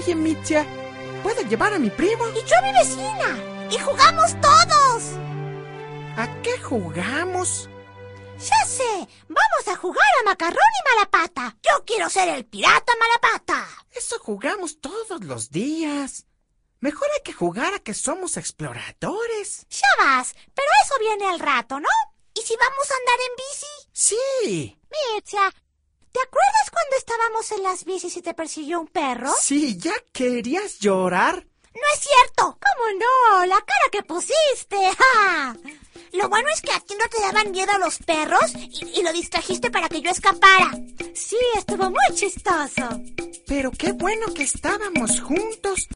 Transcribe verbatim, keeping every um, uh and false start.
Oye, Mitya, ¿puedo llevar a mi primo? Y yo a mi vecina. Y jugamos todos. ¿A qué jugamos? Ya sé, vamos a jugar a macarrón y malapata. Yo quiero ser el pirata malapata. Eso jugamos todos los días. Mejor hay que jugar a que somos exploradores. Ya vas, pero eso viene al rato, ¿no? ¿Y si vamos a andar en bici? Sí. Mitya, ¿te acuerdas cuando estábamos en las bicis y te persiguió un perro? Sí, ¿ya querías llorar? ¡No es cierto! ¿Cómo no? ¡La cara que pusiste! ¡Ja! Lo bueno es que a ti no te daban miedo los perros y, y lo distrajiste para que yo escapara. Sí, estuvo muy chistoso. Pero qué bueno que estábamos juntos.